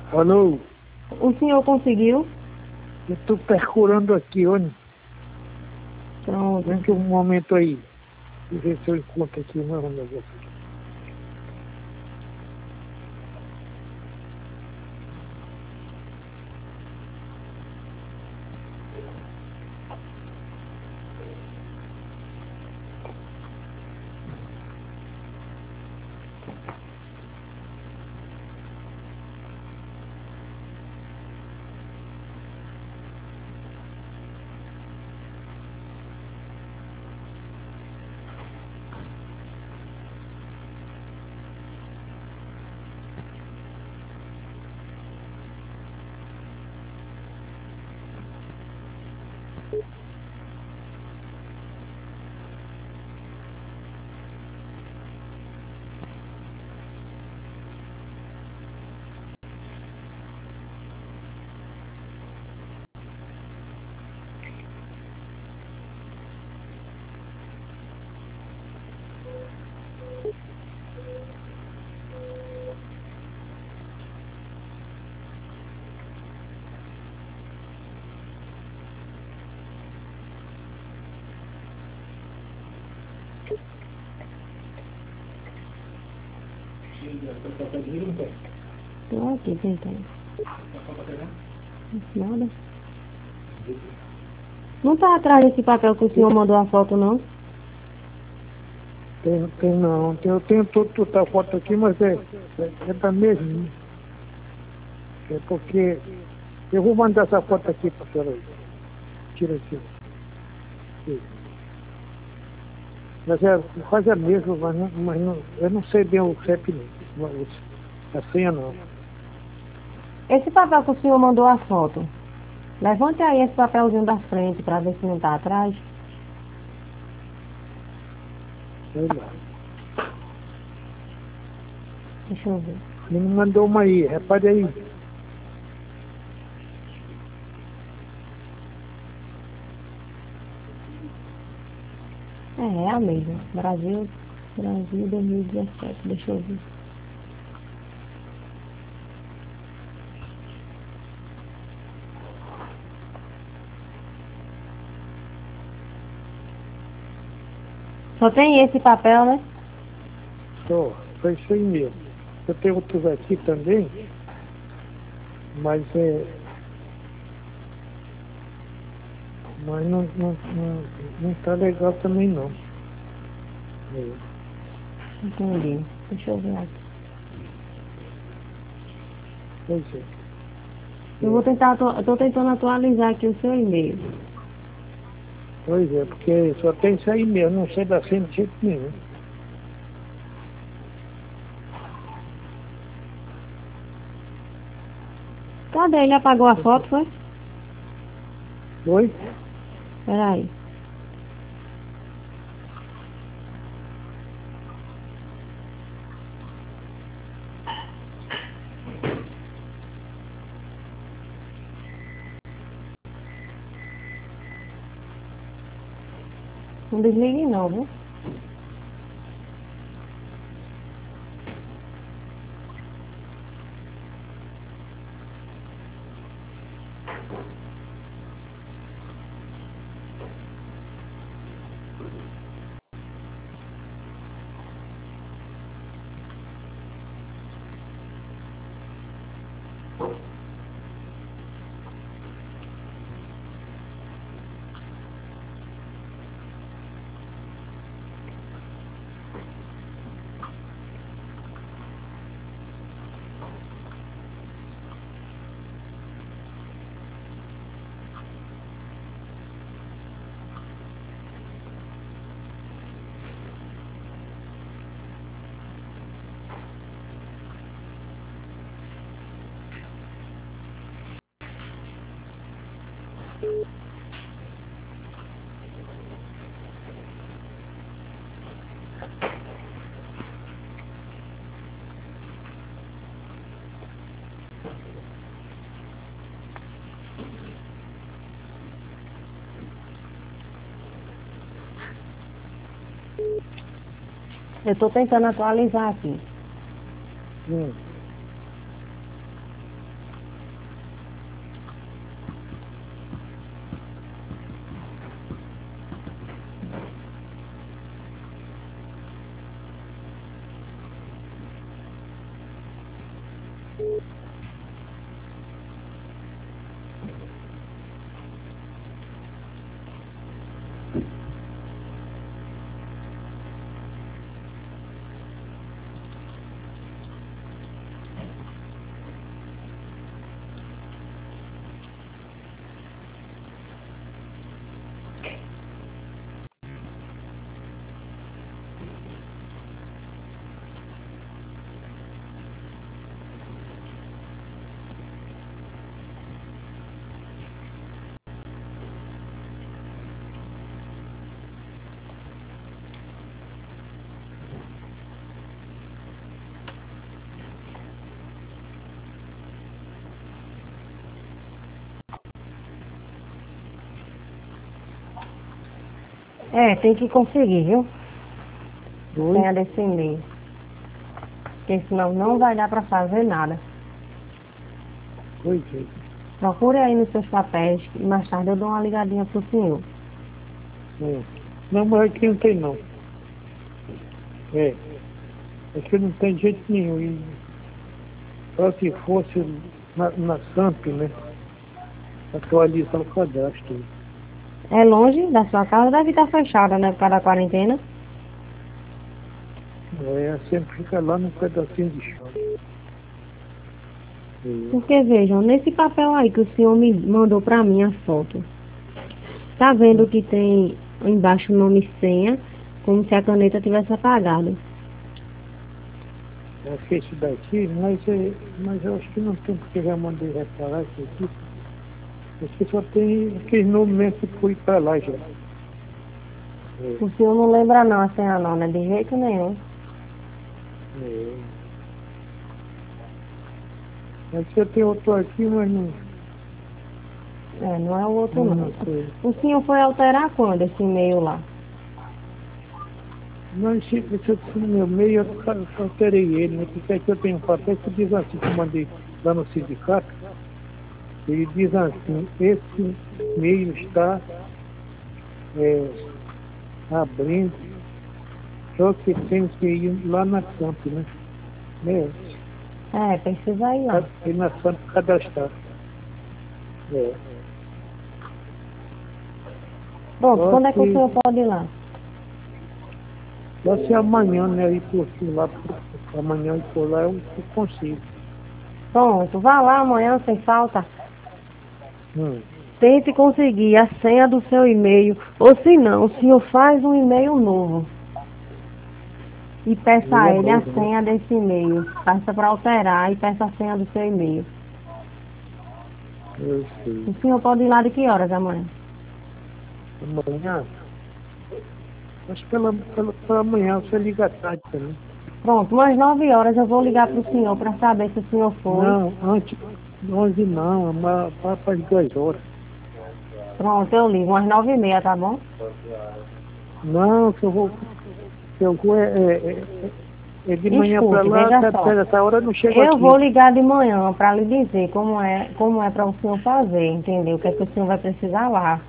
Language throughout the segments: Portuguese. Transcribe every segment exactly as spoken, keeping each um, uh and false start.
Alô? O senhor conseguiu? Eu estou procurando aqui, olha. Pronto. Vem que um momento aí. Deixa eu ver se eu encontro aqui o meu negócio aqui. Estou aqui tentando. Nada. Não está atrás desse papel que o senhor mandou a foto, não? Tem, tem não. Tem, eu tenho toda toda a foto aqui, mas é, é, é da mesma. É porque eu vou mandar essa foto aqui para a senhora aí. Tira aqui. Sim. Mas é quase a mesma, mas, não, mas não, eu não sei bem o C E P não. Não, a senha não. Esse papel que o senhor mandou a foto. Levante aí esse papelzinho da frente para ver se não está atrás. Sei lá. Deixa eu ver. Ele me mandou uma aí, repare aí. É, é a mesma. Brasil, Brasil dois mil e dezessete. Deixa eu ver. Só tem esse papel, né? Só, foi isso aí mesmo. Eu tenho outros aqui também, mas é. Mas não, não, não, não tá legal também não. É. Entendi. Deixa eu ver aqui. Pois é. Eu vou tentar, atu- eu tô tentando atualizar aqui o seu e-mail. Pois é, porque só tem isso aí mesmo, não sei da senha de jeito nenhum. Cadê? Ele apagou a foto, foi? Oi? Peraí. Não desligue não, viu? Eu tô tentando atualizar aqui. Hum. É, tem que conseguir, viu? Oi? Senha desse e-mail. Porque senão não vai dar pra fazer nada. Pois é. Procure aí nos seus papéis e mais tarde eu dou uma ligadinha pro senhor. É. Não, mas aqui não tem não. É. Aqui não tem jeito nenhum. E só se fosse na, na SAMP, né? Atualizar o cadastro. É longe da sua casa, deve estar fechada, né? Por causa da quarentena. É, sempre fica lá num pedacinho de chão. É. Porque vejam, nesse papel aí que o senhor me mandou pra mim a foto, tá vendo que tem embaixo o nome e senha, como se a caneta tivesse apagado. É esse daqui, mas, é, mas eu acho que não tem, porque já mandei reparar isso aqui. Esse só tem aquele nome mesmo que foi pra lá já. É, O senhor não lembra não a senha não, né? De jeito nenhum. é. Mas eu tenho outro aqui, mas não, É, não é o outro não, não. não sei. O senhor foi alterar quando esse e-mail lá? Não, esse, esse aqui no meu meio, eu ca- alterei ele, né? Porque aqui eu tenho um papel que diz assim, que eu mandei lá no sindicato, ele diz assim, esse meio está é, abrindo, só que tem que ir lá na SAMP, né? né? É, precisa ir lá. Ir na SAMP cadastrar. É. Pronto, Só quando é que o que, senhor pode ir lá? só se amanhã, né, ir por lá, por, amanhã ir por lá eu, eu consigo. Pronto, vá lá amanhã sem falta. Hum. Tente conseguir a senha do seu e-mail. Ou se não, o senhor faz um e-mail novo. E peça Ele a é ele a novo, né? senha desse e-mail. Peça para alterar e peça a senha do seu e-mail. Eu sei. O senhor pode ir lá de que horas amanhã? Amanhã, acho que pela, pela, pela manhã você liga à tarde também. Pronto, umas nove horas eu vou ligar para o senhor para saber se o senhor foi. Não, antes, onze não, mas para as duas horas. Pronto, eu ligo, umas nove e meia, tá bom? Não, que eu vou, que eu vou é, é, é, é de manhã para Escute, lá, veja até, só. até essa hora eu não chego Eu aqui. vou ligar de manhã para lhe dizer como é, como é para o senhor fazer, entendeu? O que é que o senhor vai precisar lá.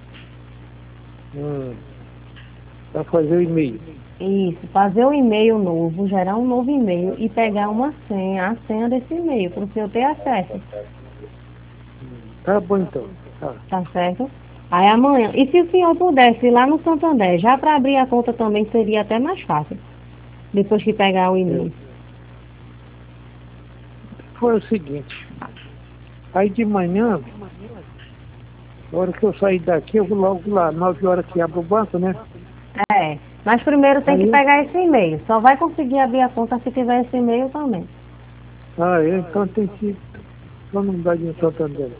Hum, para fazer o e-mail. Isso, fazer um e-mail novo, gerar um novo e-mail e pegar uma senha, a senha desse e-mail, para o senhor ter acesso, Tá bom então. Tá. tá certo? Aí amanhã, e se o senhor pudesse ir lá no Santander, já para abrir a conta também seria até mais fácil, depois que pegar o É. e-mail. Foi o seguinte, aí de manhã, na hora que eu sair daqui, eu vou logo lá, nove horas que abre o banco, né? É, mas primeiro tem que Aí, pegar esse e-mail, só vai conseguir abrir a conta se tiver esse e-mail também. ah, é, então tem que, só não dá de Santander.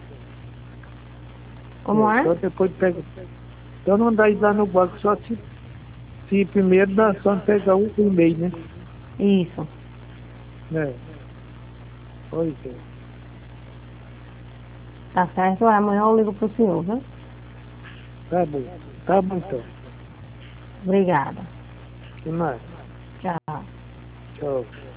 Como É, é? só depois pega, então não dá de ir lá no banco, só se, se primeiro dá só pegar o e-mail, né? Isso. É, pois é. Tá certo? Amanhã eu ligo pro senhor, viu? Tá bom, tá bom então. Obrigada. Que mais? Tchau. Tchau.